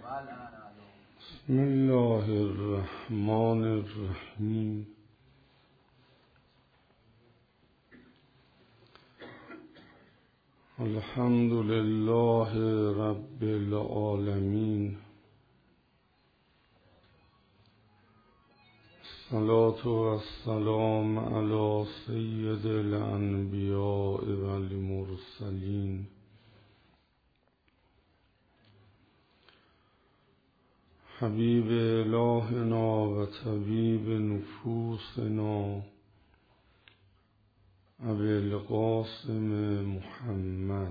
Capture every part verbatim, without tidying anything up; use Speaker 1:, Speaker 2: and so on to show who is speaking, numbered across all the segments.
Speaker 1: بسم الله الرحمن الرحیم. الحمد لله رب العالمین. الصلاة والسلام علی سید الانبیاء والمرسلین حبیب الهنا و طبیب نفوسنا ابی القاسم محمد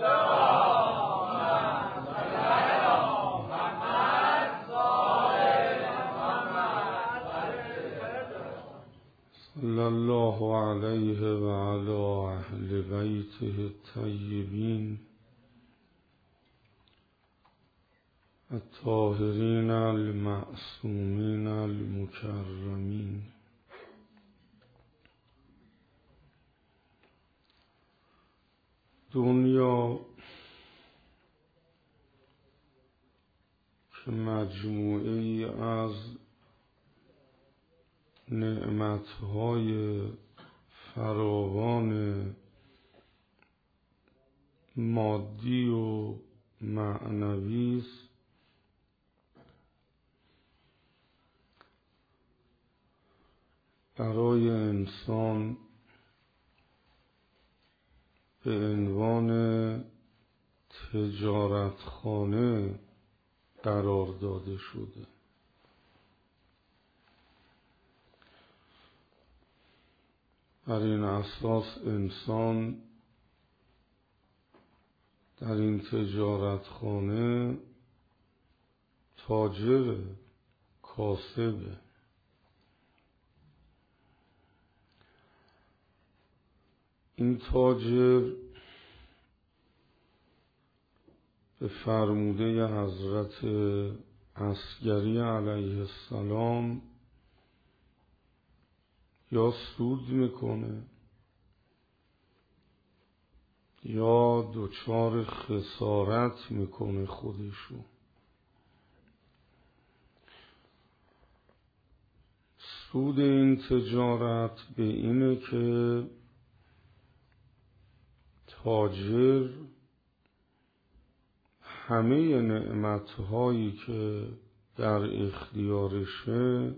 Speaker 1: صلی الله علیه و علی اهل بیته الطیبین الطاهرین المعصومین المکرمین. دنیا که مجموعه‌ای از نعمتهای فراوان مادی و معنوی است، برای انسان به عنوان تجارتخانه قرار داده شده. بر این اساس انسان در این تجارتخانه تاجر کاسبه. این تاجر به فرموده حضرت عسگری علیه السلام یا سود میکنه یا دچار خسارت میکنه خودشو. سود این تجارت به اینه که تاجر همه نعمتهایی که در اختیارشه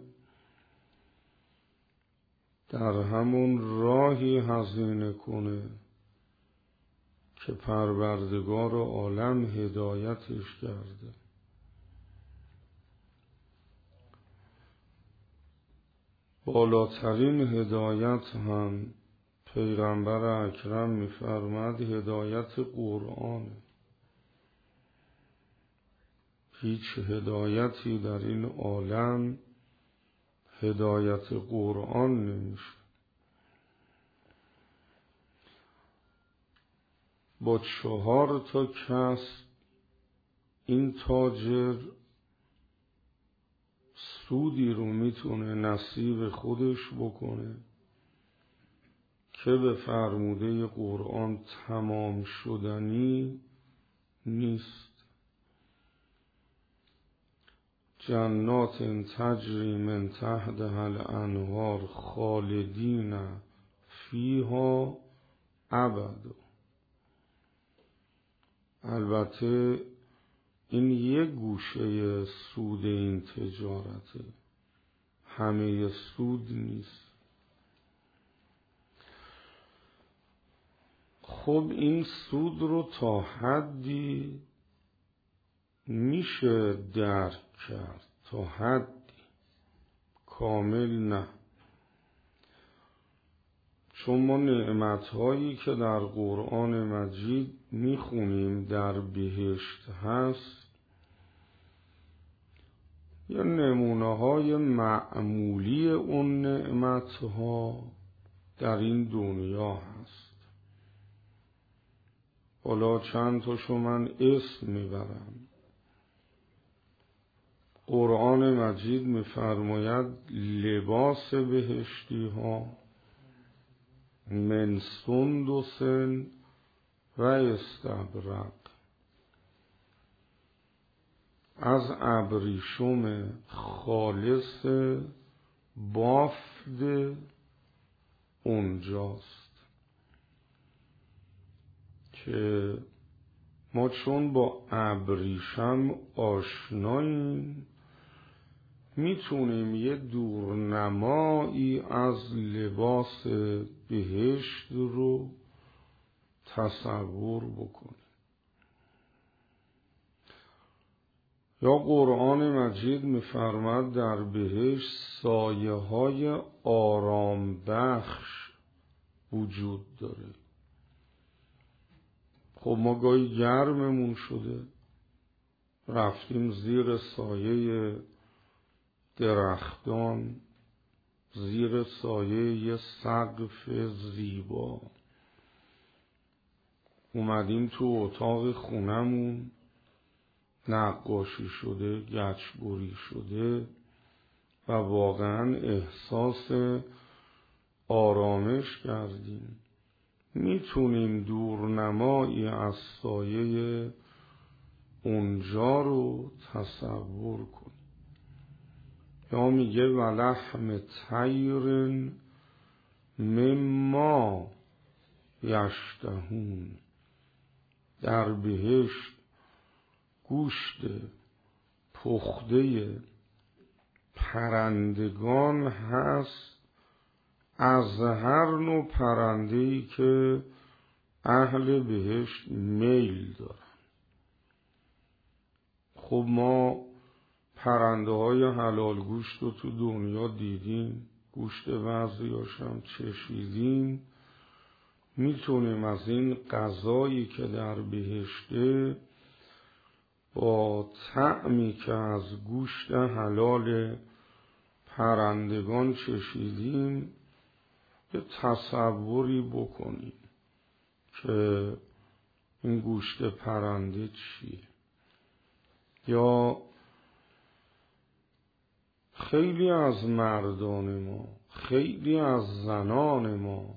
Speaker 1: در همون راهی هزینه کنه که پروردگار عالم هدایتش کرده. بالاترین هدایت هم پیغمبر اکرم می‌فرماد هدایت قرآن. هیچ هدایتی در این عالم هدایت قرآن نمیشه. با چهار تا کس این تاجر سودی رو میتونه نصیب خودش بکنه که به فرموده قرآن تمام شدنی نیست. جنات تجری من تحتها الانهار خالدین فیها ابدا. البته این یک گوشه سود این تجارته، همه سود نیست. خب این سود رو تا حدی میشه درک کرد، تا حدی، کامل نه. چون ما نعمتهایی که در قرآن مجید میخونیم در بهشت هست یا نمونه های معمولی اون نعمتها در این دنیا هست. حالا چند تاشو من اسم میبرم. قرآن مجید میفرماید لباس بهشتی ها من سندس و استبرق. از ابریشم خالص بافت اونجاست که ما چون با ابریشم آشناییم میتونیم یه دورنمایی از لباس بهشت رو تصور بکنیم. یا قرآن مجید می‌فرماید در بهشت سایه های آرام بخش وجود داره. خب ما گاهی گرممون شده رفتیم زیر سایه درختان، زیر سایه یه سقف زیبا، اومدیم تو اتاق خونمون نقاشی شده، گچبری شده و واقعا احساس آرامش کردیم. میتونیم دورنمایی از سایه اونجا رو تصور کنیم. یا میگه ولحم طیر مما یشتهون، در بهشت گوشت پخته پرندگان هست از هر نوع پرنده‌ای که اهل بهشت میل دارن. خب ما پرنده های حلال گوشت رو تو دنیا دیدیم، گوشت بعضی‌هاش هم چشیدیم. میتونیم از این غذایی که در بهشته با طعمی که از گوشت حلال پرندگان چشیدیم یه تصوری بکنیم که این گوشت پرنده چیه. یا خیلی از مردان ما، خیلی از زنان ما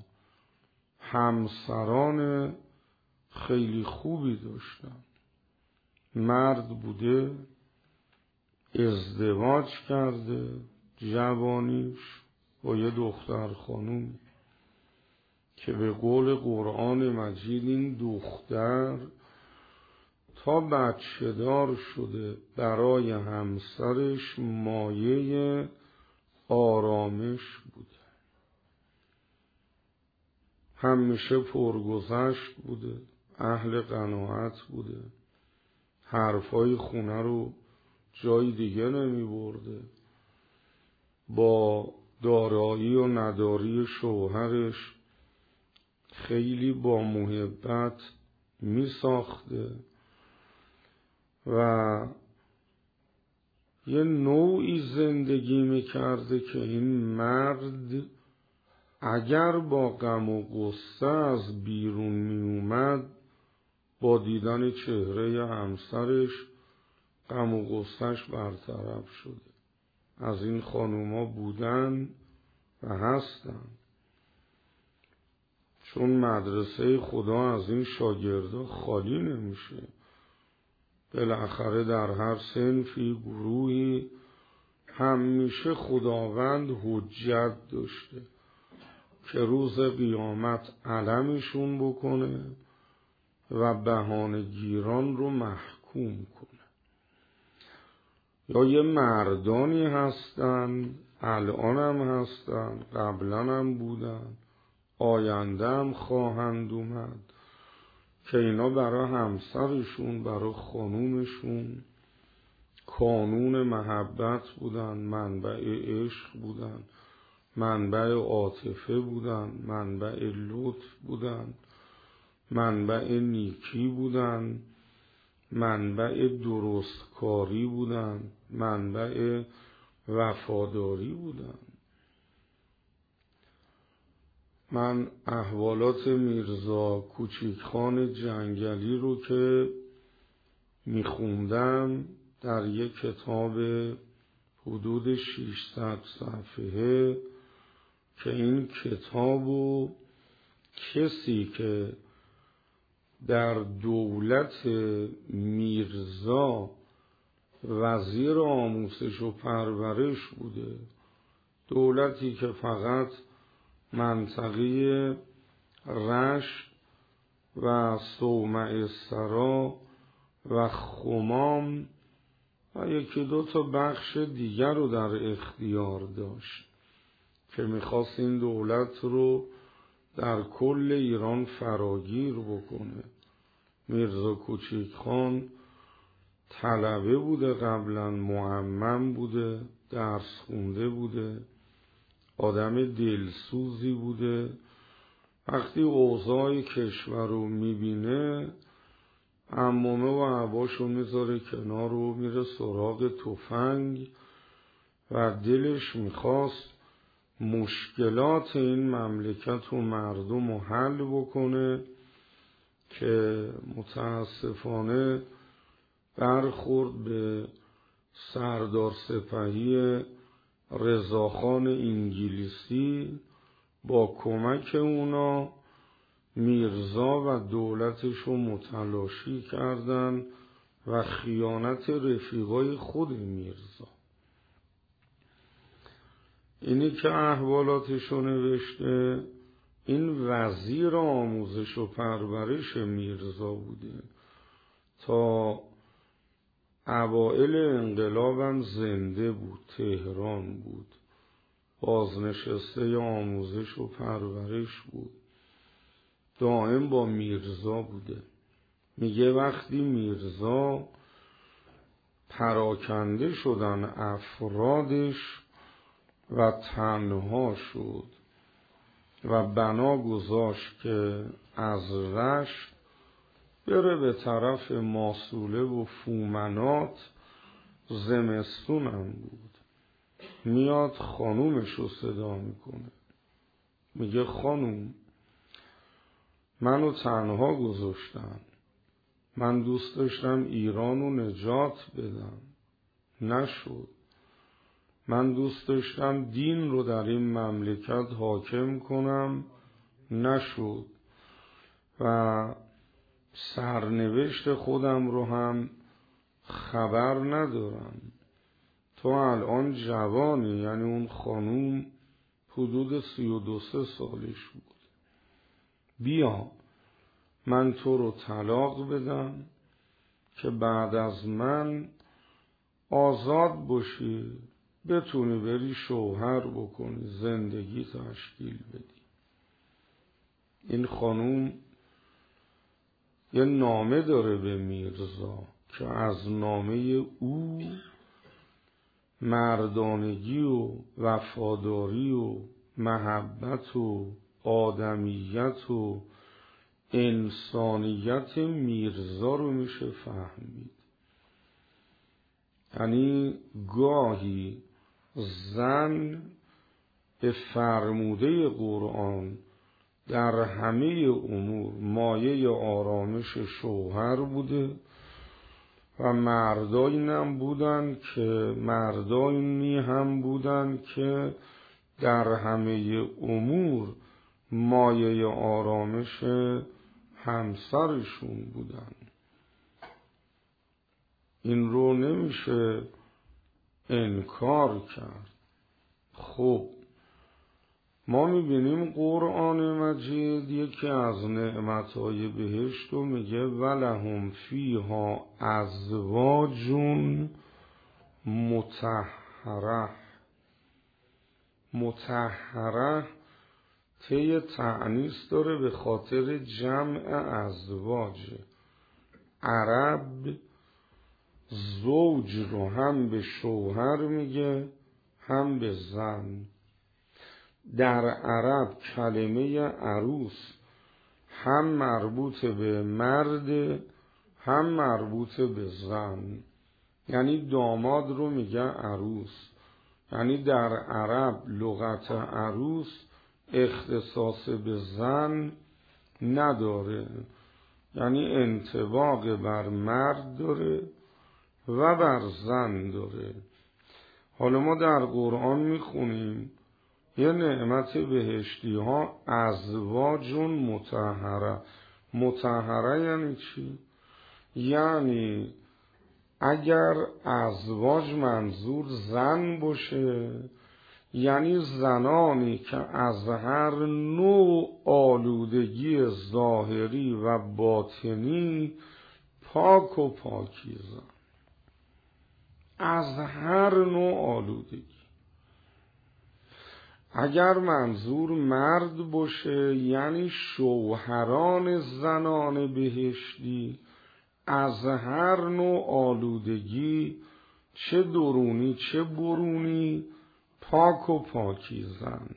Speaker 1: همسران خیلی خوبی داشتن. مرد بوده ازدواج کرده جوانیش با یه دختر خانوم که به قول قرآن مجید این دختر تا بچه دار شده برای همسرش مایه آرامش بوده، همیشه پرگذشت بوده، اهل قناعت بوده، حرفای خونه رو جای دیگه نمی برده، با دارایی و نداری شوهرش خیلی با محبت می ساخته و یه نوعی زندگی می کرده که این مرد اگر با غم و غصه از بیرون می اومد با دیدن چهره همسرش غم و غصهش برطرف شده. از این خانوما بودن و هستن، چون مدرسه خدا از این شاگردا خالی نمیشه. بالاخره در هر صنفی گروهی همیشه خداوند حجت داشته که روز قیامت علمشون بکنه و بهانه گیران رو محکوم کنه. یا یه مردانی هستن، الان هم هستن، قبلا هم بودن، آینده هم خواهند اومد که اینا برای همسرشون، برای خانومشون کانون محبت بودن، منبع عشق بودن، منبع عاطفه بودن، منبع لطف بودن، منبع نیکی بودن، منبع درستکاری بودن، منبع وفاداری بودن. من احوالات میرزا کوچیک خان جنگلی رو که میخوندم در یک کتاب حدود ششصد صفحه که این کتابو کسی که در دولت میرزا وزیر آموزش و پرورش بوده، دولتی که فقط منطقه رشت و صومعه سرا و خمام و یکی دو تا بخش دیگر رو در اختیار داشت که میخواست این دولت رو در کل ایران فراگیر بکنه. میرزا کوچیک خان طلبه بوده، قبلا معمم بوده، درس خونده بوده، آدم دلسوزی بوده. وقتی اوضاع کشور رو میبینه عمامه و عباشو میذاره کنار و میره سراغ تفنگ و دلش میخواست مشکلات این مملکت و مردم رو حل بکنه که متاسفانه برخورد به سردار سپهی رضاخان انگلیسی. با کمک اونا میرزا و دولتش رو متلاشی کردن و خیانت رفیقای خود میرزا. اینی که احوالاتش رو نوشته این وزیر آموزش و پرورش میرزا بوده، تا اوائل انقلابم زنده بود، تهران بود، بازنشسته آموزش و پرورش بود، دائم با میرزا بوده. میگه وقتی میرزا پراکنده شدن افرادش و تنها شد و بنا گذاشت که از رشت بره به طرف ماسوله و فومنات، زمستونم بود، میاد خانومش رو صدا میکنه، میگه خانوم منو تنها گذاشتن، من دوست داشتم ایران رو نجات بدم، نشد. من دوست داشتم دین رو در این مملکت حاکم کنم، نشد. و سرنوشت خودم رو هم خبر ندارم. تو الان جوانی، یعنی اون خانوم حدود سی و دو سه سالش بود، بیا من تو رو طلاق بدم که بعد از من آزاد باشی، بتونی بری شوهر بکنی، زندگی تشکیل بدی. این خانوم یه نامه داره به میرزا که از نامه او مردانگی و وفاداری و محبت و آدمیت و انسانیت میرزا رو میشه فهمید. یعنی گاهی زن به فرموده قرآن در همه امور مایه آرامش شوهر بوده و مردانی هم بودن که مردانی هم بودن که در همه امور مایه آرامش همسرشون بودن. این رو نمیشه انکار کرد. خب ما میبینیم قرآن مجید یکی از نعمتهای بهشت رو میگه ولهم فیها ازواج مطهره. مطهره ته تأنیث داره به خاطر جمع ازواج. عرب زوج رو هم به شوهر میگه هم به زن. در عرب کلمه عروس هم مربوط به مرد هم مربوط به زن. یعنی داماد رو میگه عروس. یعنی در عرب لغت عروس اختصاص به زن نداره، یعنی انطباق بر مرد داره و بر زن داره. حالا ما در قرآن میخونیم یه نعمت بهشتی ها ازواج مطهره. مطهره یعنی چی؟ یعنی اگر ازواج منظور زن باشه، یعنی زنانی که از هر نوع آلودگی ظاهری و باطنی پاک و پاکیزن، از هر نوع آلودگی. اگر منظور مرد باشه، یعنی شوهران زنان بهشتی از هر نوع آلودگی، چه درونی چه برونی، پاک و پاکیزن.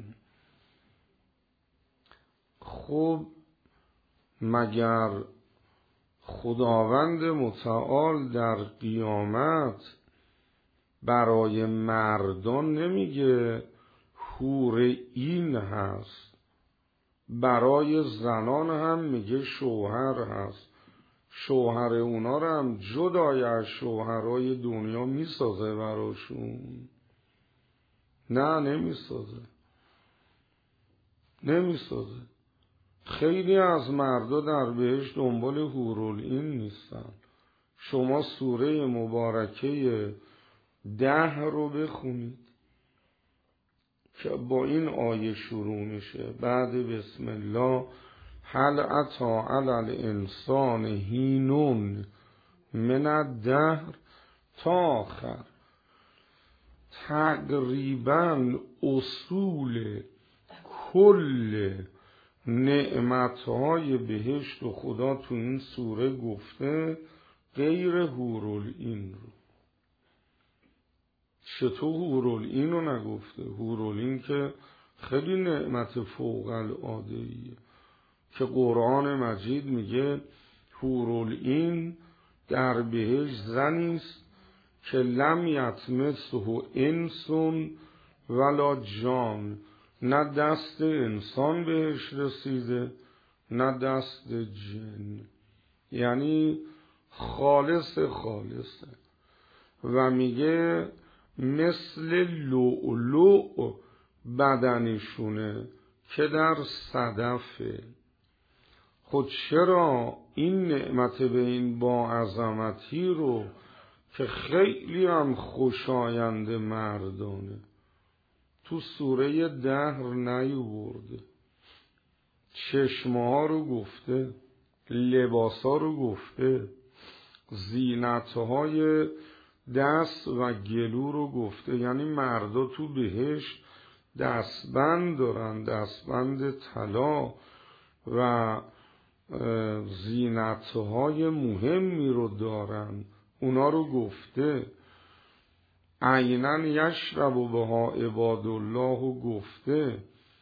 Speaker 1: خب مگر خداوند متعال در قیامت برای مردان نمیگه حور این هست، برای زنان هم میگه شوهر هست، شوهر اونا رو هم جدای از شوهرای دنیا میسازه براشون؟ نه، نمیسازه، نمیسازه. خیلی از مردا در بهشت دنبال حورالعین نیستن. شما سوره مبارکه ده رو بخونید که با این آیه شروع میشه. بعد بسم الله هل اتی علی الانسان حین من الدهر تا آخر. تقریبا اصول کل نعمتهای بهشت و خدا تو این سوره گفته، غیر حورالعین رو. چطور حورالعین رو نگفته؟ حورالعین که خیلی نعمت فوق العاده ایه که قرآن مجید میگه حورالعین در بهشت زنیست که لم یطمسه انس ولا جان، نه دست انسان بهش رسیده نه دست جن، یعنی خالص خالصه. و میگه مثل لؤلؤ بدنشونه که در صدفه. خود چرا این نعمت به این با عظمتی رو که خیلی هم خوشایند مردانه تو سوره دهر نیاورده؟ چشمه ها رو گفته، لباس ها رو گفته، زینت های دست و گلو رو گفته. یعنی مردا تو بهشت دستبند دارن، دستبند طلا و زینت های مهمی رو دارن، اونا رو گفته. عینا یشرب بها عباد الله و گفته.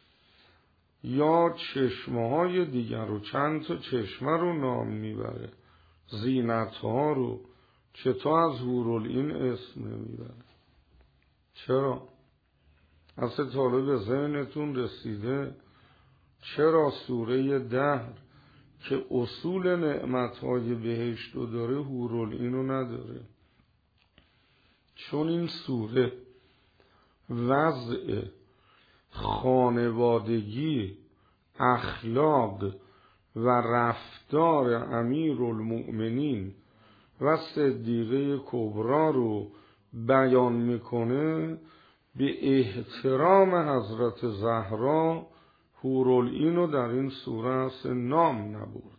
Speaker 1: یا چشمه های دیگر رو، چند تا چشمه رو نام میبره، زینت ها رو. چطور از حورالعین اسم نمیبره؟ چرا؟ اصلا طالب به ذهنتون رسیده چرا سوره دهر که اصول نعمتهای بهشت رو داره حورالعین رو نداره؟ چون این سوره وضع خانوادگی، اخلاق و رفتار امیرالمؤمنین و صدیقه کبرا رو بیان میکنه، به احترام حضرت زهرا حورالعین رو در این سوره اصلا نام نبرده.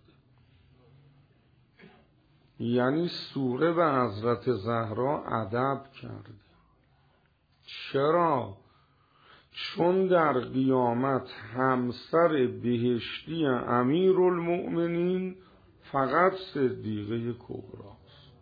Speaker 1: یعنی سوره به حضرت زهرا ادب کرده. چرا؟ چون در قیامت همسر بهشتی امیرالمؤمنین فقط صدیقه کبراست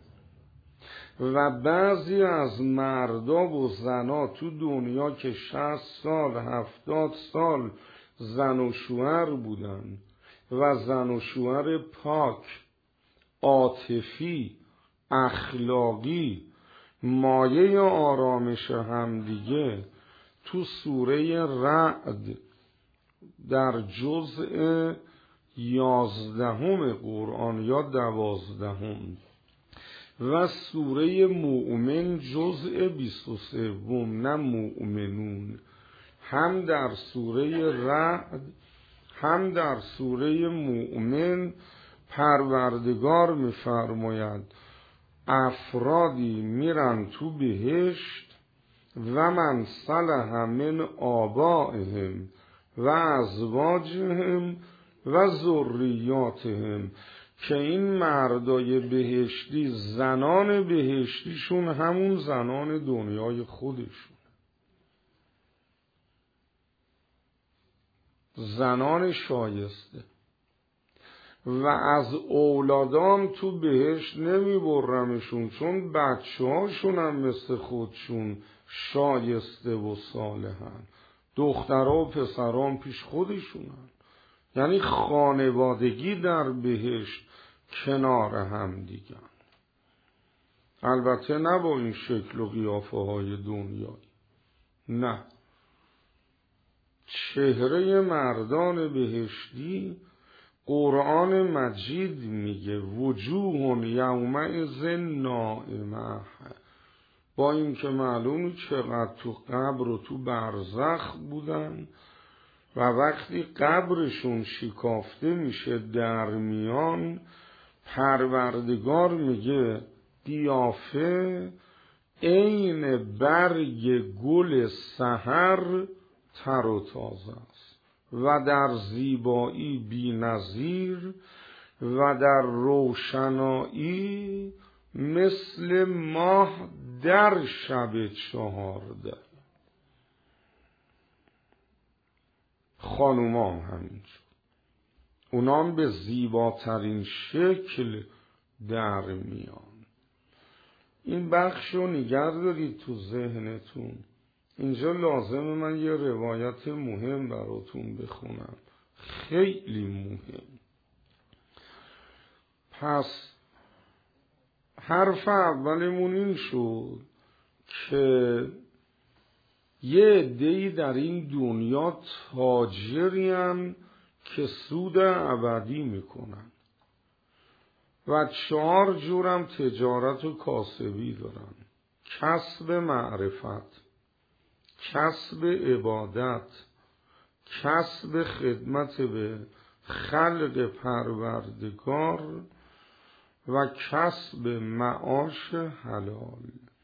Speaker 1: و بعضی از مردا و زنا تو دنیا که شصت سال هفتاد سال زن و شوهر بودن و زن و شوهر پاک، عاطفی، اخلاقی، مایه آرامش همدیگه، تو سوره رعد در جزء یازدهم قرآن یا دوازدهم و سوره مؤمن جزء بیست و سوم، نه مؤمنون، هم در سوره رعد هم در سوره مؤمن پروردگار می‌فرماید افرادی میرن تو بهشت و من صلح من آبائهم و ازواجهم و ذریاتهم، که این مردای بهشتی زنان بهشتیشون همون زنان دنیای خودشون، زنان شایسته. و از اولادام تو بهشت نمی برمشون، چون بچه هاشون هم مثل خودشون شایسته و صالحن، دخترها و پسران پیش خودشونن. یعنی خانوادگی در بهشت کنار هم دیگن، البته نه با این شکل و قیافه های دنیایی، نه. چهره مردان بهشتی قرآن مجید میگه وجوه یومئذ ناعمه، با این که معلوم چقدر تو قبر و تو برزخ بودن و وقتی قبرشون شکافته میشه در میان، پروردگار میگه قیافه عین برگ گل سحر تر و تازه است و در زیبایی بی نظیر و در روشنایی مثل ماه در شب چهارده. خانومان همینجور، اونام به زیباترین شکل در میان. این بخش رو نگه دارید تو ذهنتون. اینجا لازمه من یه روایت مهم براتون بخونم، خیلی مهم. پس حرف اولمون این شد که یه عده‌ای در این دنیا تاجرین که سود ابدی میکنن و چهار جورم تجارت و کاسبی دارن: کسب معرفت، کسب عبادت، کسب خدمت به خلق پروردگار و کسب معاش حلال.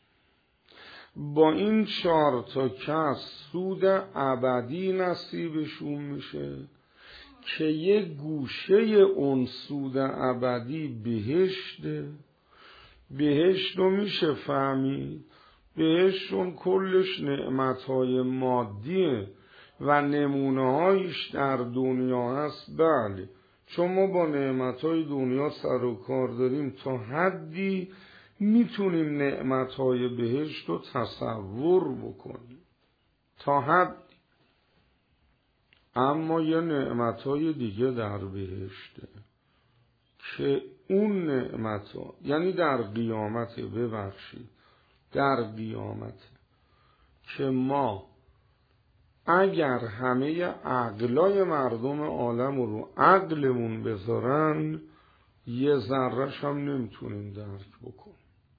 Speaker 1: با این چهار تا کس سود ابدی نصیبشون میشه که یه گوشه اون سود ابدی بهشته. بهشت رو میشه فهمید، بهشتون کلش نعمتهای مادیه و نمونه‌هایش در دنیا هست. بله، چون ما با نعمتهای دنیا سر و کار داریم، تا حدی میتونیم نعمتهای بهشت رو تصور بکنیم، تا حدی. اما یه نعمتهای دیگه در بهشته که اون نعمتها، یعنی در قیامت، ببخشید در قیامت، که ما اگر همه عقلای مردم عالم رو عقلمون بذارن یه ذره‌ش هم نمیتونیم درک بکنیم.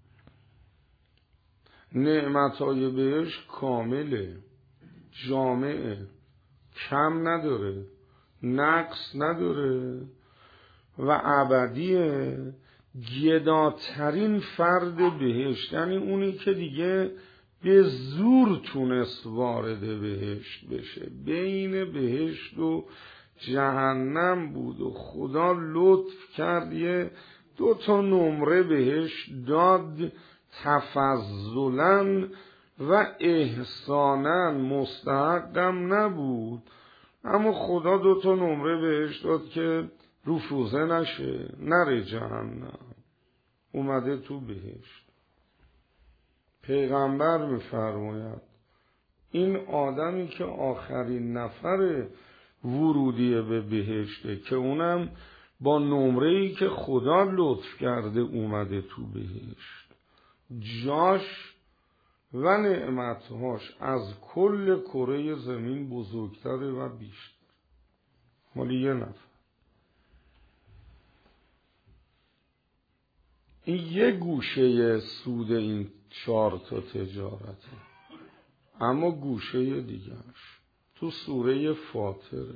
Speaker 1: نعمتهای بهش کامله، جامعه، کم نداره، نقص نداره و ابدیه. گداترین فرد بهشت، یعنی اونی که دیگه به زور تونست وارد بهشت بشه، بین بهشت و جهنم بود و خدا لطف کرد یه دو تا نمره بهش داد، تفضلاً و احساناً، مستحقم نبود، اما خدا دو تا نمره بهش داد که رفوزه نشه، نره جهنم، اومده تو بهشت. پیغمبر میفرماید این آدمی که آخرین نفر ورودی به بهشته، که اونم با نمره‌ای که خدا لطف کرده اومده تو بهشت، جاش و نعمتهاش از کل کره زمین بزرگتره و بیشتر. مالی یه نفر. این یه گوشه سود این چهار تا تجارته. اما گوشه دیگرش تو سوره فاطره: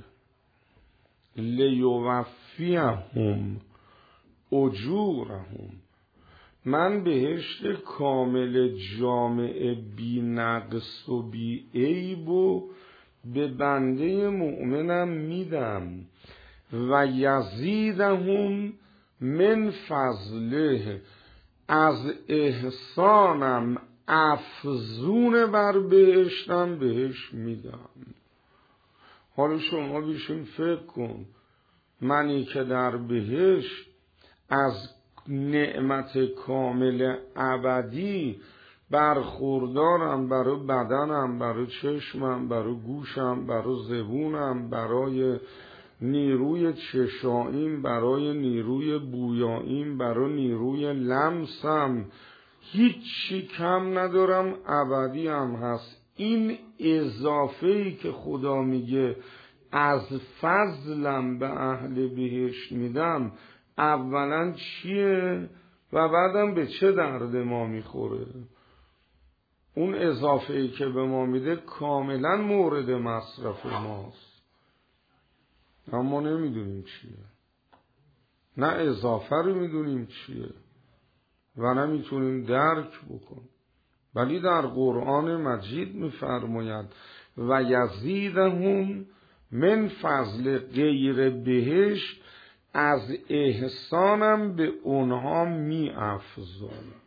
Speaker 1: لیوفیهم اجورهم، من بهشت کامل جامع بی نقص و بی عیب و به بنده مؤمنم میدم و یزیدهم من فضله، از احسانم افزون بر بهشتم بهش میدم. حالا شما بیشون فکر کن، منی که در بهشت از نعمت کامل ابدی برخوردارم، برای بدنم، برای چشمم، برای گوشم، برای زبونم، برای نیروی چشاییم، برای نیروی بویاییم، برای نیروی لمسم، هیچی کم ندارم، ابدی هم هست. این اضافه‌ای که خدا میگه از فضلم به اهل بهشت میدم، اولا چیه و بعدم به چه درد ما میخوره؟ اون اضافه‌ای که به ما میده کاملا مورد مصرف ماست، اما نمیدونیم چیه. نه اضافه رو میدونیم چیه و نمیتونیم درک بکنیم. ولی در قرآن مجید میفرماید و یزیدهم من فضل غیر بهشت، از احسانم به اونها می افزایم.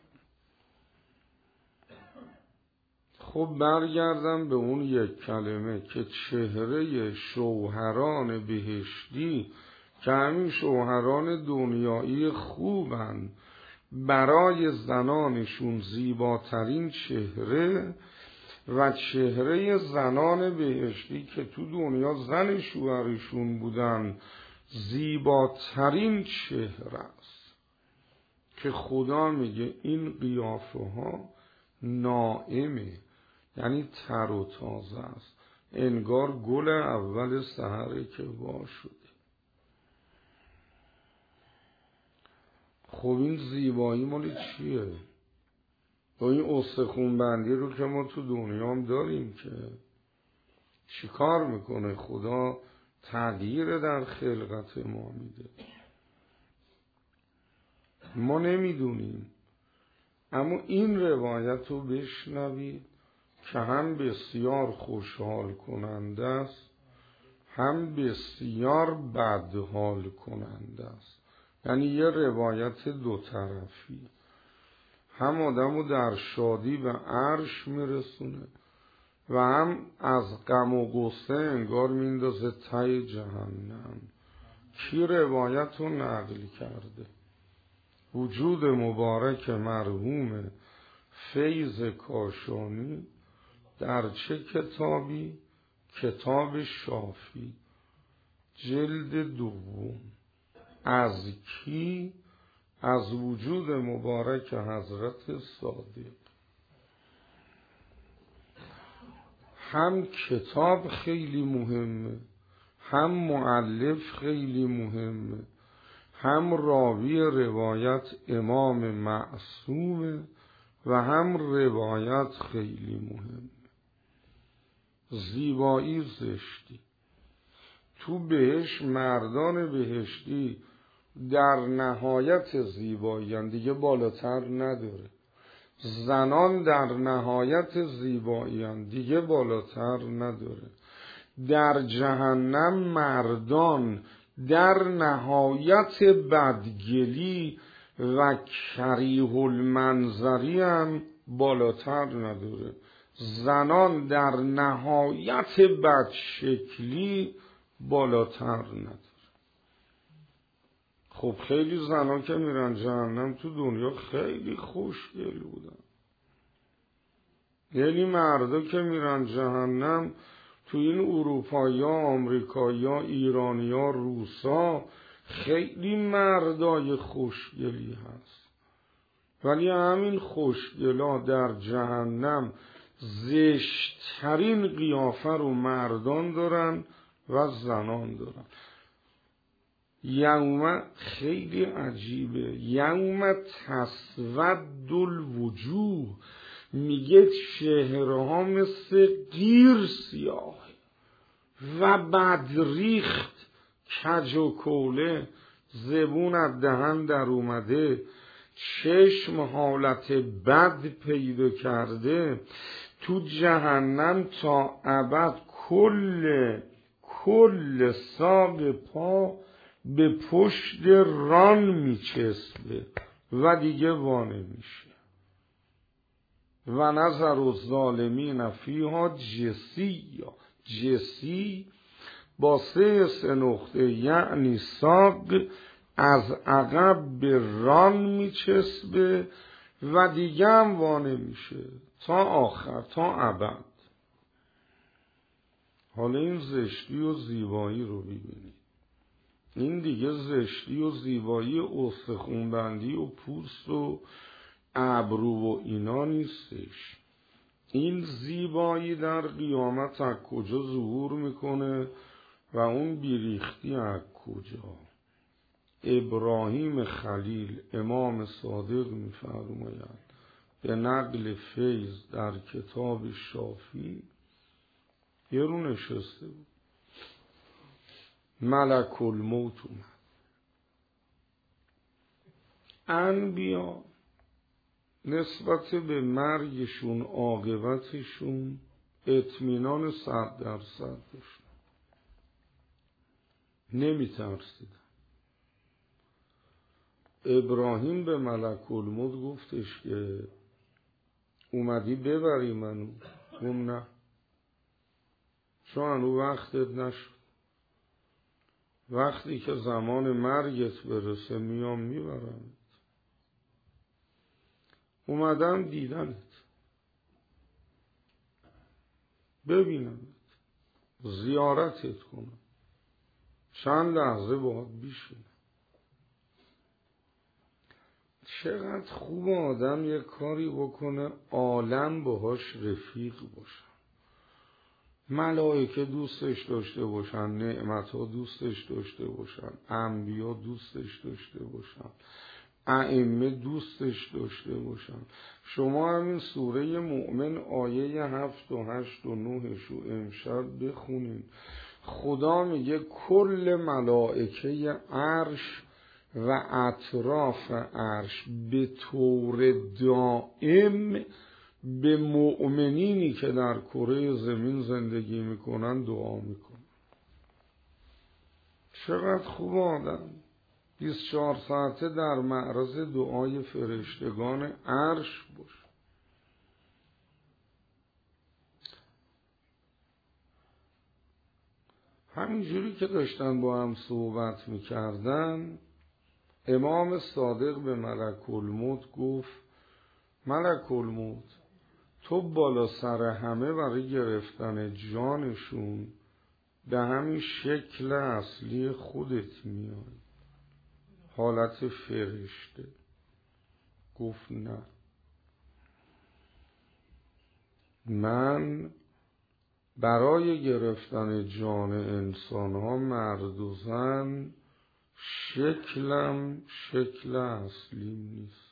Speaker 1: خب برگردم به اون یک کلمه که چهره شوهران بهشتی که همین شوهران دنیایی خوبن، برای زنانشون زیباترین چهره و چهره زنان بهشتی که تو دنیا زن شوهرشون بودن زیباترین چهره است، که خدا میگه این قیافه ها ناعمه، یعنی تر و تازه است، انگار گل اول سحره که وا شده. خب این زیبایی مال چیه؟ با این استخون بندی رو که ما تو دنیا هم داریم که چی کار میکنه؟ خدا تغییر در خلقت ما میده، ما نمیدونیم. اما این روایت رو بشنوید که هم بسیار خوشحال کننده است، هم بسیار بدحال کننده است. یعنی یه روایت دو طرفی، هم آدمو در شادی و عرش میرسونه و هم از غم و غصه انگار میندازه ته جهنم. کی روایت رو نقل کرده؟ وجود مبارک مرحوم فیض کاشانی در چه کتابی؟ کتاب شافی جلد دوم. از کی؟ از وجود مبارک حضرت صادق. هم کتاب خیلی مهمه، هم مؤلف خیلی مهمه، هم راوی روایت امام معصومه و هم روایت خیلی مهمه. زیبایی زشتی تو بهش، مردان بهشتی در نهایت زیبایی هم دیگه بالاتر نداره، زنان در نهایت زیبایی هم دیگه بالاتر نداره. در جهنم مردان در نهایت بدگلی و کریه المنظری هم بالاتر نداره، زنان در نهایت بدشکلی بالاتر نداره. خب خیلی زنان که میرن جهنم تو دنیا خیلی خوشگل بودن، یعنی مردا که میرن جهنم تو این اروپایی ها، آمریکایی ها، ایرانی ها، روسا خیلی مردای خوشگلی هست، ولی همین خوشگلا در جهنم زشترین قیافه رو مردان دارن و زنان دارن. یوم خیلی عجیبه، یوم تسود الوجوه، میگه چهره‌ها مثل قیر سیاه و بدریخت، کج و کوله، زبون از دهن در اومده، چشم حالت بد پیدا کرده، تو جهنم تا ابد کل کل ساق پا به پشت ران میچسبه و دیگه وانه میشه. و نظر الظالمین فیها جثیا، جثی با سه سه نقطه یعنی ساق از عقب به ران میچسبه و دیگه هم وانه میشه تا آخر، تا ابد. حالا این زشتی و زیبایی رو ببینید. این دیگه زشتی و زیبایی استخونبندی و پوست و ابرو و اینا نیستش. این زیبایی در قیامت از کجا ظهور میکنه و اون بیریختی از کجا؟ ابراهیم خلیل امام صادق میفرماید به نقل فیض در کتاب شافی، یه رو نشسته بود، ملک الموت اومد. انبیا نسبت به مرگشون، عاقبتشون اطمینان صد درصد داشتن، نمی ترسیدن. ابراهیم به ملک الموت گفتش که اومدی ببری منو؟ گم نه، چون او وقتت نشد، وقتی که زمان مرگت برسه میام میبرم. اومدم دیدنت، ببینمت، زیارتت کنم، چند لحظه باهات بیشینم. چقدر خوب آدم یک کاری بکنه عالم باهاش رفیق باشن، ملائکه دوستش داشته باشن، نعمتها دوستش داشته باشن، انبیا دوستش داشته باشن، ائمه دوستش داشته باشن. شما همین سوره مؤمن آیه هفت و هشت و نهش رو امشب بخونین. خدا میگه کل ملائکه عرش و اطراف عرش به طور دائم به مؤمنینی که در کره زمین زندگی میکنن دعا میکنن. چقدر خوب آدم بیست و چهار ساعته در معرض دعای فرشتگان عرش باشه. همینجوری که داشتن با هم صحبت میکردن، امام صادق به ملک الموت گفت ملک الموت تو بالا سر همه برای گرفتن جانشون به همین شکل اصلی خودت میای، حالت فرشته. گفت نه، من برای گرفتن جان انسان ها مرد و زن شکلم شکل اصلیم نیست.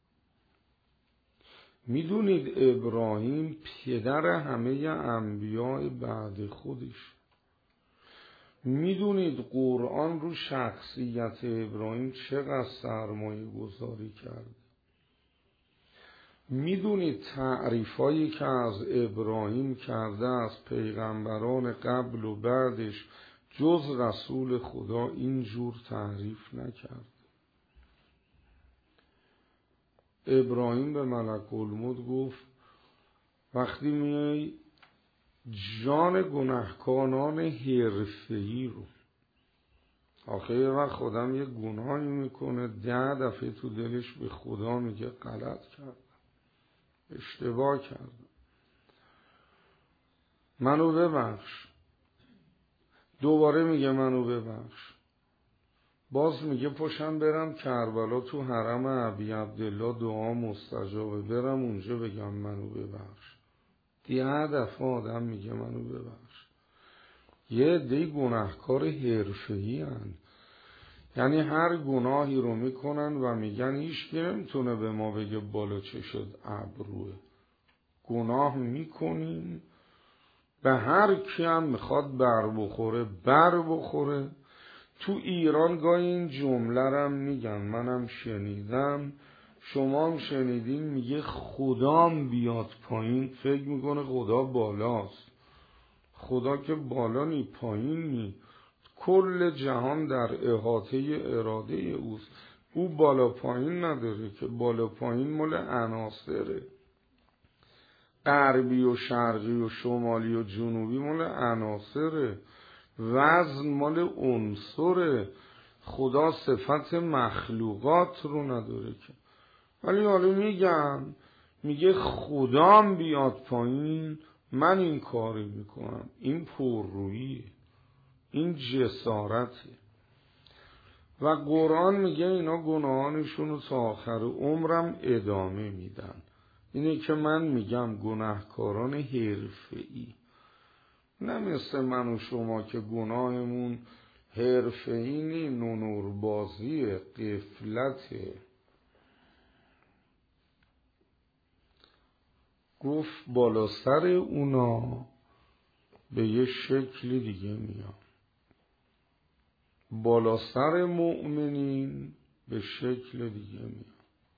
Speaker 1: میدونید ابراهیم پدر همه انبیاء بعد خودش. میدونید قرآن رو شخصیت ابراهیم چقدر سرمایه گذاری کرد. میدونید تعریفایی که از ابراهیم کرده از پیغمبران قبل و بعدش جز رسول خدا اینجور تعریف نکرد. ابراهیم به ملک الموت گفت وقتی میای جان گناهکاران حرفه‌ای رو، آخه یه وقت خودم یه گناهی میکنه ده دفعه تو دلش به خدا میگه غلط کردم، اشتباه کردم، منو ببخش، دوباره میگه منو ببخش، باز میگه پشم برم کربلا تو حرم ابی عبدالله دعا مستجابه، برم اونجا بگم منو ببخش. ده دفعه آدم میگه منو ببخش. یه عده گناهکار حرفه‌ای هن، یعنی هر گناهی رو میکنن و میگن هیچ کی نمیتونه به ما بگه بالا چه شد ابروه. گناه میکنیم به هر کی هم میخواد بر بخوره بر بخوره. تو ایران گاهی این جمله رم میگن، منم شنیدم، شما هم شنیدین میگه خدام بیاد پایین، فکر میکنه خدا بالاست. خدا که بالا نی، پایین نی، کل جهان در احاطه اراده اوست. او بالا پایین نداره که، بالا پایین مال عناصره، غربی و شرقی و شمالی و جنوبی مال عناصره، وزن مال عنصره. خدا صفت مخلوقات رو نداره که. ولی حالا میگم، میگه خدام بیاد پایین، من این کاری میکنم. این پرروییه، این جسارته. و قرآن میگه اینا گناهانشون رو تا آخر عمرم ادامه میدن. اینه که من میگم گناهکاران حرفه‌ای، نه مثل من و شما که گناهمون حرفه‌ای نی، نونوربازی، غفلته. گفت بالا سر اونا به یه شکل دیگه میام، بالا سر مؤمنین به شکل دیگه میام.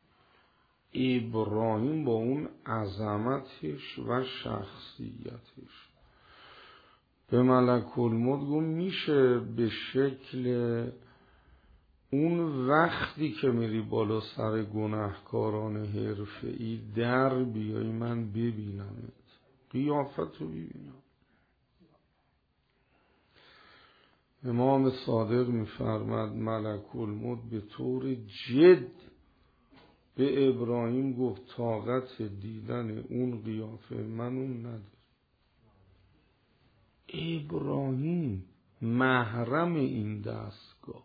Speaker 1: ابراهیم با اون عظمتش و شخصیتش به ملک الموت گفت میشه به شکل اون وقتی که میری بالا سر گناهکاران حرفه‌ای در بیای، من ببینمت، قیافت رو ببینم. امام صادق میفرماد ملک الموت به طور جد به ابراهیم گفت طاقت دیدن اون قیافه منو نداره. ابراهیم محرم این دستگاه،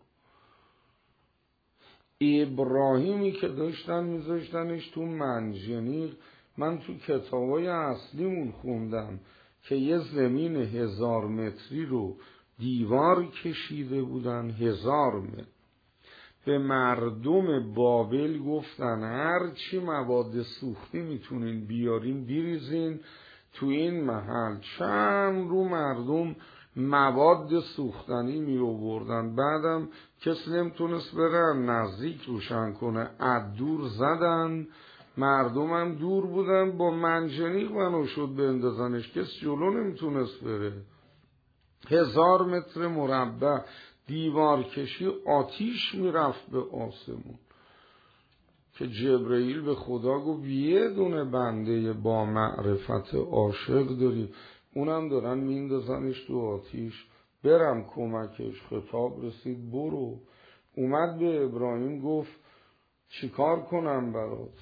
Speaker 1: ابراهیمی که داشتن میذاشتنش تو منجنیق. من تو کتابای اصلیمون خوندم که یه زمین هزار متری رو دیوار کشیده بودن، هزار متر. به مردم بابل گفتن هر چی مواد سوختی میتونین بیارین بریزین تو این محل. چند رو مردم مواد سوختنی می آوردن. بعدم کسی نمیتونست بره نزدیک روشن کنه، از دور زدن. مردم هم دور بودن، با منجنیق منو شد به اندازنش، کسی جلو نمیتونست بره. هزار متر مربع دیوار کشی، آتیش میرفت به آسمون که جبرئیل به خدا گفت یه دونه بنده با معرفت عاشق داری، اونم دارن میندازنش تو آتیش، برم کمکش. خطاب رسید برو. اومد به ابراهیم گفت چیکار کنم برات؟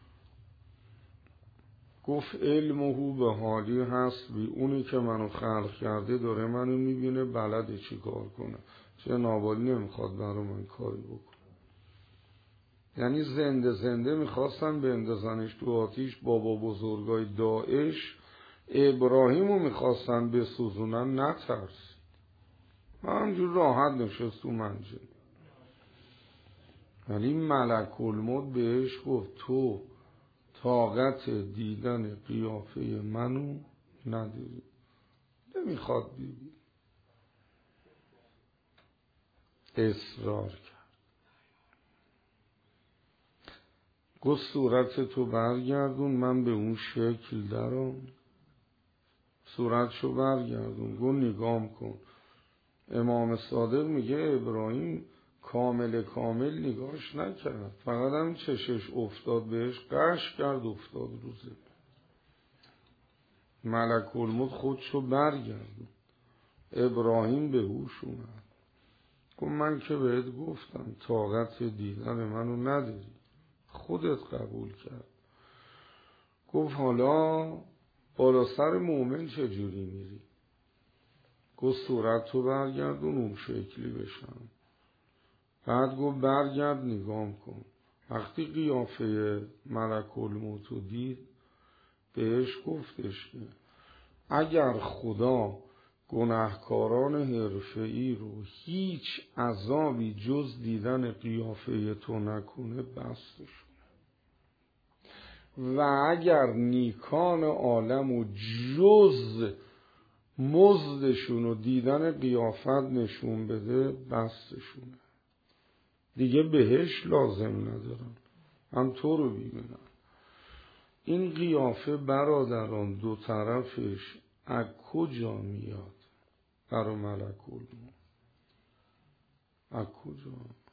Speaker 1: گفت علمه به حالی هست بی، اونی که منو خلق کرده داره منو میبینه، بلده چیکار کنه، چه نابالی نمیخواد برای من کاری بکنه. یعنی زنده زنده میخواستن به اندازنش تو آتیش. بابا بزرگای داعش ابراهیمو میخواستن بسوزونن، نترس، همجور راحت نشست تو منجل. ولی ملک الموت بهش گفت تو طاقت دیدن قیافه منو نداری، نمیخواد ببین. اصرار کرد. گفت صورت تو برگردون، من به اون شکل درام. صورتشو برگردون. گفت نگام کن. امام صادق میگه ابراهیم کامل کامل نگاش نکرد، فقط هم چشش افتاد بهش، قش کرد افتاد روزه. ملک الموت خودشو برگردون. ابراهیم به هوش اومد. گفت من که بهت گفتم طاقت دیدن منو نداری، خودت قبول کرد. گفت حالا بالا سر مومن چجوری میری؟ گفت صورت تو برگردون اون شکلی بشم. بعد گفت برگرد نگام کن. وقتی قیافه ملک الموت رو دید بهش گفتش که اگر خدا گناهکاران حرفه‌ای رو هیچ عذابی جز دیدن قیافه تو نکنه بستشون، و اگر نیکان عالم و جز مزدشون و دیدن قیافت نشون بده بستشونه، دیگه بهش لازم ندارن. من تو رو ببینم. این قیافه برادران دو طرفش از کجا میاد برای ملک الموت؟ از کجا؟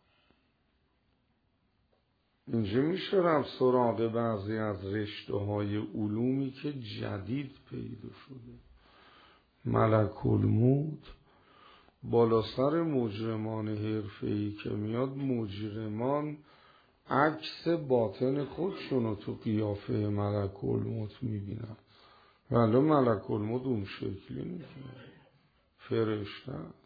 Speaker 1: اینجا میشه رفت سراغ بعضی از رشته های علومی که جدید پیدا شده. ملک الموت بالا سر مجرمان حرفه‌ای که میاد، مجرمان عکس باطن خودشونو تو قیافه ملک الموت میبینن، ولی ملک الموت اون شکلی نیست، فرشته است.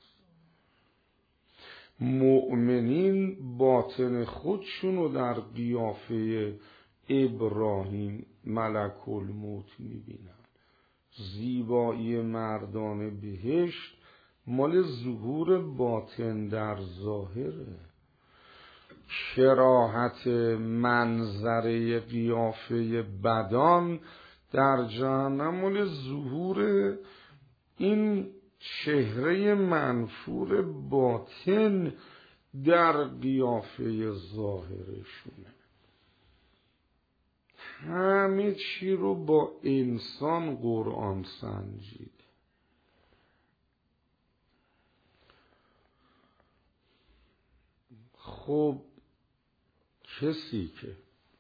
Speaker 1: مؤمنین باطن خودشونو در قیافه ابراهیم ملک الموت میبینن. زیبایی مردان بهشت مال ظهور باطن در ظاهره. کراهت منظره قیافه بدان در جهنم مال ظهور این چهره منفور باطن در قیافه ظاهرشونه. همه چی رو با انسان قرآن سنجید. خب کسی که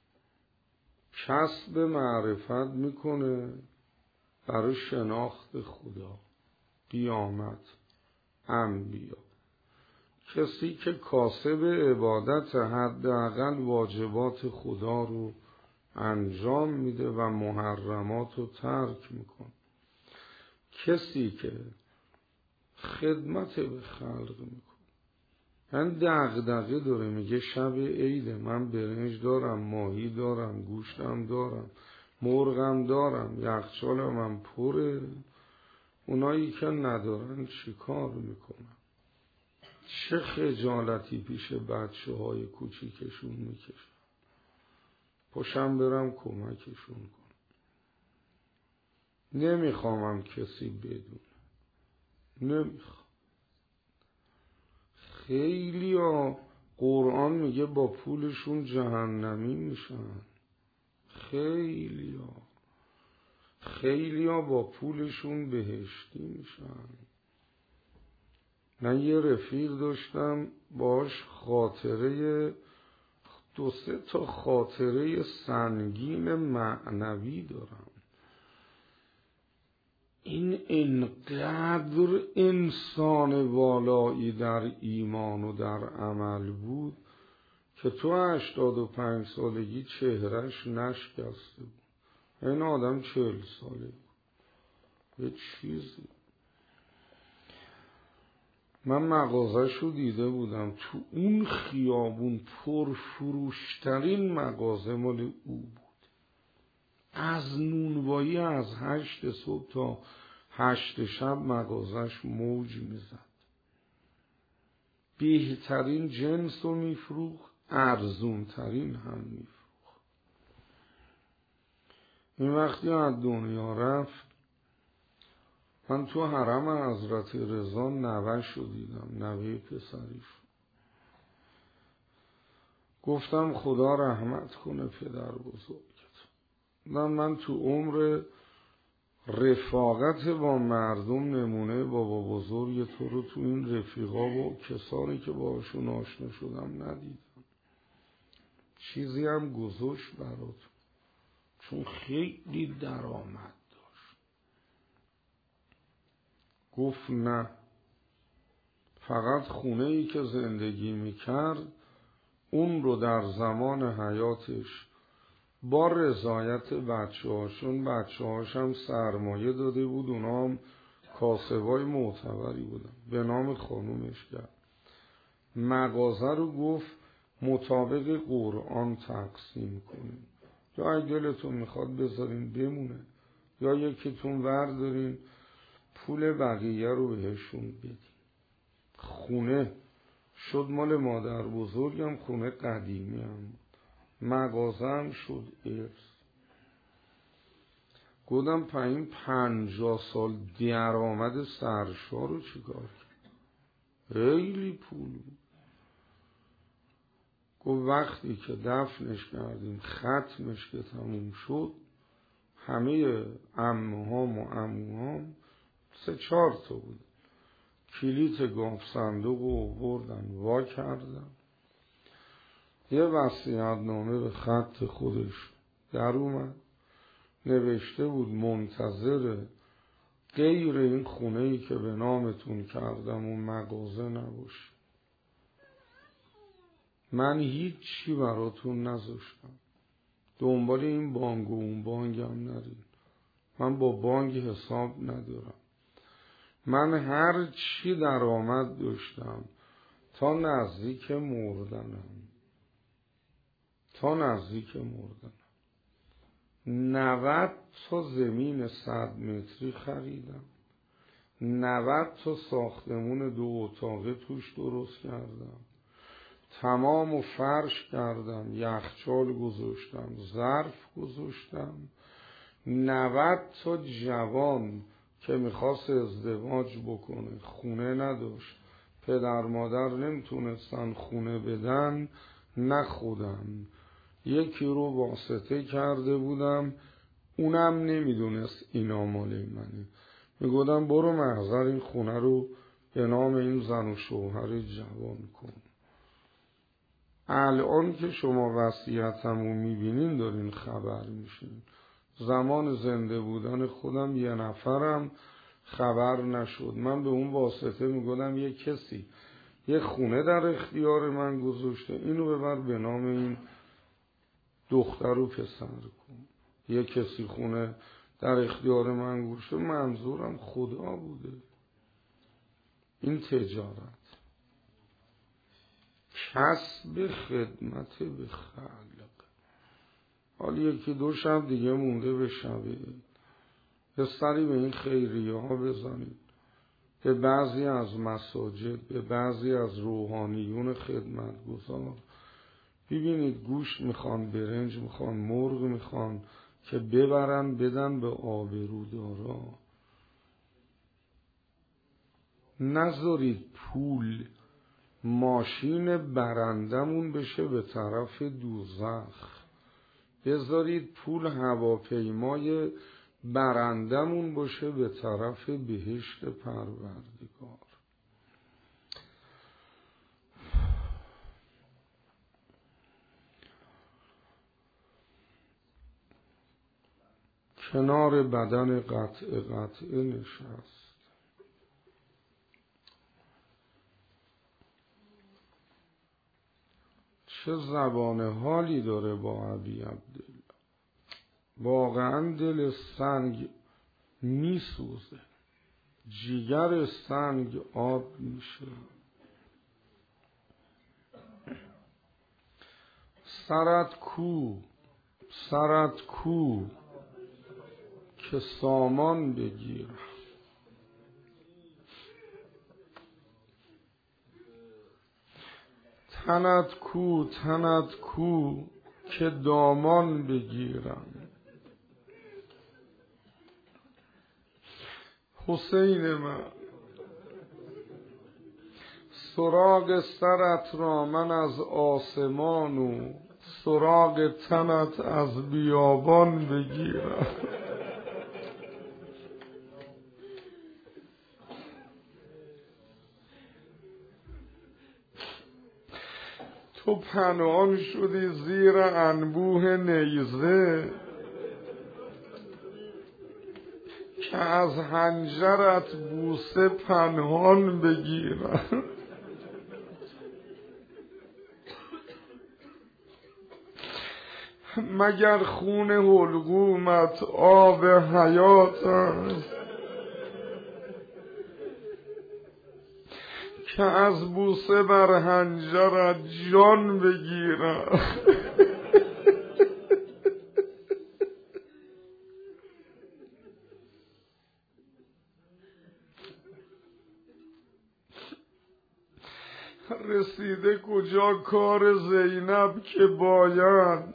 Speaker 1: کسب معرفت میکنه برای شناخت خدا، قیامت، انبیا، کسی که کاسب عبادت حداقل واجبات خدا رو انجام میده و محرمات رو ترک میکنه، کسی که خدمت به خلق میکنه، من دغدغه داره، میگه شب عیده، من برنج دارم، ماهی دارم، گوشتم دارم، مرغم دارم، یخچالم هم پره، اونایی که ندارن چی کار میکنن؟ چه خجالتی پیش بچه های کوچیکشون میکشن؟ پاشم برم کمکشون کنم. نمیخوامم کسی بدونه، نمیخوام. خیلی ها قرآن میگه با پولشون جهنمی میشن. خیلی ها خیلی ها با پولشون بهشتی میشن. من یه رفیق داشتم باش خاطره دو سه تا خاطره سنگین معنوی دارم. این انقدر انسان والایی در ایمان و در عمل بود که تو هشتاد و پنج سالگی چهرش نشکسته بود. این آدم چهل ساله بود. یه چیزی. من مغازه‌شو دیده بودم، تو اون خیابون پرفروشترین مغازه مال او بود. از نونوایی از هشت صبح تا هشت شب مغازش موج میزد. بهترین جنس رو میفروخت، ارزون ترین هم میفروخت. این وقتی از دنیا رفت، من تو حرم حضرت رضا نوه‌شو دیدم، نوه پسریش. گفتم خدا رحمت کنه پدر بزرگت. من, من تو عمر رفاقت با مردم نمونه بابا بزرگ تو رو تو این رفیقا و کسانی که باشون آشنا شدم ندیدم. چیزی هم گذاشت برات، چون خیلی درآمد داشت. گفت نه، فقط خونه ای که زندگی میکرد اون رو در زمان حیاتش با رضایت بچه هاشون، بچه هاشم سرمایه داده بود، اونا هم کاسبای معتبری بودن، به نام خانومش کرد. مغازه رو گفت مطابق قرآن تقسیم کنیم، یا اگه دلتون میخواد بذارین بمونه، یا یکیتون وردارین پول بقیه رو بهشون بدین. خونه شد مال مادر بزرگم، خونه قدیمی هم مغازه هم شد ارث. گفتم پایین پنجاه سال درآمد سرشا رو چیکار کرد؟ خیلی پول. و وقتی که دفنش کردیم ختمش که تموم شد، همه عمهام و عموهام سه چهار تا بود، کلیت گاف صندوق رو بردن وا کردن، یه وصیت‌نامه به خط خودش در اومد، نوشته بود منتظر غیر این خونه‌ای که به نامتون کردم و مغازه نباش. من هیچ چی براتون نذاشتم، دنبال این بانک و اون بانک هم نرید، من با بانک حساب ندارم. من هر چی درآمد داشتم تا نزدیک مردنم تا نزدیک مردنم نود تا زمین صد متری خریدم، نود تا ساختمون دو اتاقه توش درست کردم، تمام و فرش کردم، یخچال گذاشتم، ظرف گذاشتم. نود تا جوان که میخواست ازدواج بکنه، خونه نداشت، پدر مادر نمیتونستن خونه بدن، نه خودم یکی رو واسطه کرده بودم، اونم نمیدونست اینا مال منه، میگفتم برو محضر این خونه رو به نام این زن و شوهر جوان کن. الان که شما وصیتمو میبینین دارین خبر میشین. زمان زنده بودن خودم یه نفرم خبر نشد. من به اون واسطه میگفتم یه کسی یه خونه در اختیار من گذاشته، اینو ببر به نام این دختر و پسر کن. یه کسی خونه در اختیار من گذاشته، منظورم خدا بوده. این تجارت، کسب خدمت به خلق. حالا یکی دو شب دیگه مونده به شبه، یه سری به این خیریه ها بزنید، به بعضی از مساجد، به بعضی از روحانیون خدمتگزار. ببینید گوشت میخوان، برنج میخوان، مرغ میخوان که ببرن بدن به آبرودارا. نذارید پول ماشین برندمون بشه به طرف دوزخ، بذارید پول هواپیمای برندمون باشه به طرف بهشت پروردگار. کنار بدن قطع قطعه نشست. چه زبان حالی داره با ابی عبدالله، واقعا دل سنگ میسوزه، جیگر سنگ آب میشه. سرت کو، سرت کو که سامان بگیر، تنت کو، تنت کو که دامان بگیرم. حسین من، سراغ سرت را من از آسمان و سراغ تنت از بیابان بگیرم. تو پنهان شدی زیر انبوه نیزه که از حنجرت بوسه پنهان بگیرم. مگر خون حلقومت آب حیات است که از بوسه بر حنجرت جان بگیرم. رسیده کجا کار زینب که باید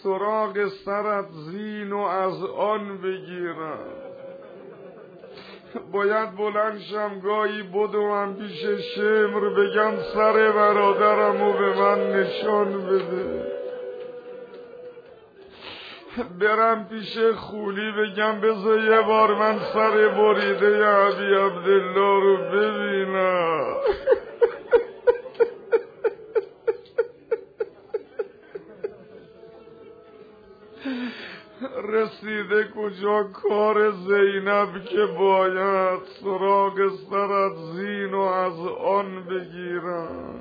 Speaker 1: سراغ سرت زین و از آن بگیرم. باید بلند شم گاهی بدوم پیش شمر بگم سر برادرمو به من نشان بده، برم پیش خولی بگم بذار یه بار من سر بریده عبی عبدالله رو ببینم. رسیده کجا کار زینب که باید سراغ سرت زین و از آن بگیرن.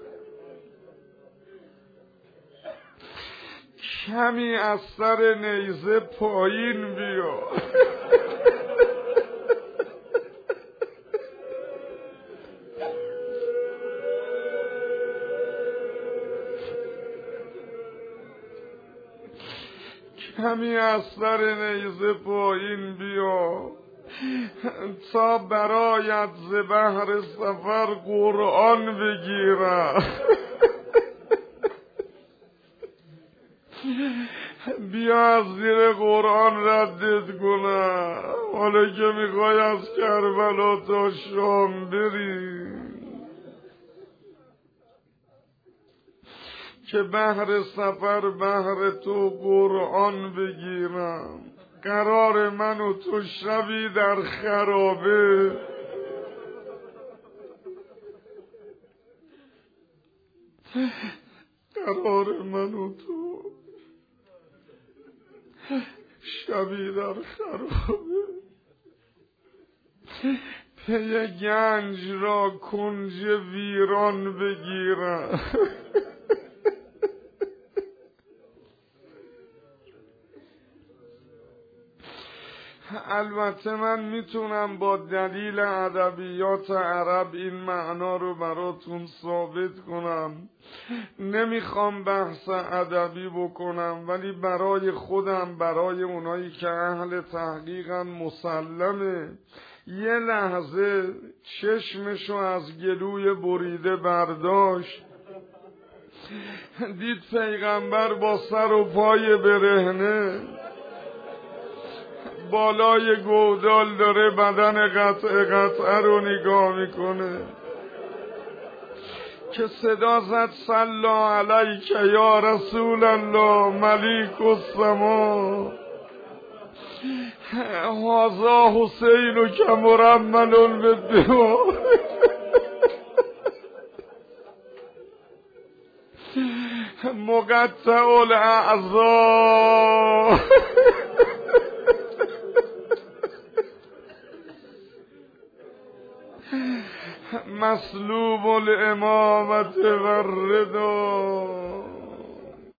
Speaker 1: کمی از سر نیزه پایین بیا. کمی از سر نیزه پایین بیا تا برایت ز بحر سفر قرآن بگیرم. بیا از زیر قرآن ردت کنم. حالا که میخوای از کربلا تا شام بری که بحر سفر بحر تو قرآن بگیرم. قرار من و تو شبی در خرابه قرار من و تو شبی در خرابه پی گنج را کنج ویران بگیرم. البته من میتونم با دلیل ادبیات عرب این معنا رو براتون ثابت کنم، نمیخوام بحث ادبی بکنم، ولی برای خودم، برای اونایی که اهل تحقیقن مسلمه. یه لحظه چشمشو از گلوی بریده برداشت، دید پیغمبر با سر و پای برهنه بالای گودال داره بدن قطعه قطعه رو نگاه میکنه که صدا زد صلا علیک یا رسول الله ملیک السما هذا حسین که مرمل بالدماء. مقطع الاعضاء مسلوب الامامت و الرضا.